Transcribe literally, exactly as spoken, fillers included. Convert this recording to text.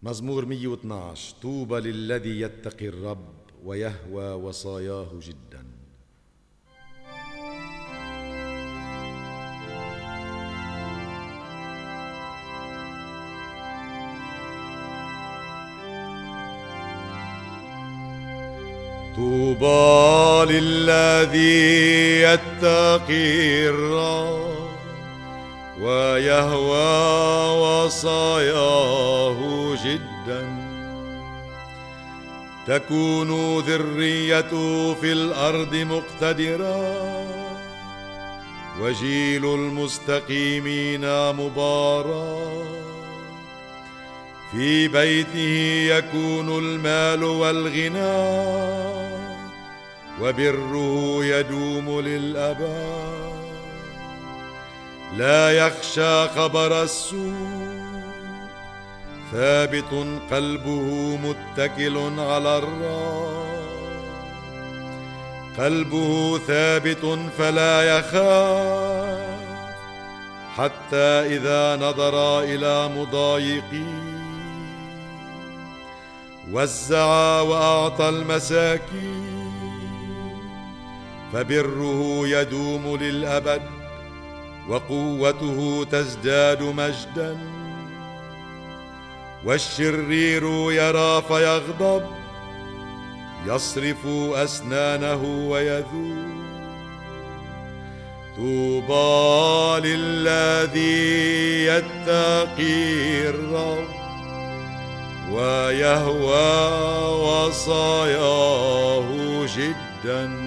مزمور مية واثناشر. طوبى للذي يتقي الرب ويهوى وصاياه جدا. طوبى للذي يتقي الرب ويهوى وصاياه جدا. تكون ذريته في الأرض مقتدرة وجيل المستقيمين مبارك. في بيته يكون المال والغنى وبره يدوم للأبد. لا يخشى خبر السوء، ثابت قلبه متكل على الرب. قلبه ثابت فلا يخاف، حتى إذا نظر إلى مضايقيه. وزع وأعطى المساكين، فبره يدوم للأبد وقوته تزداد مجدا. والشرير يرى فيغضب، يصرف أسنانه ويذوب. طوبى للذي يتقي الرب ويهوى وصاياه جدا.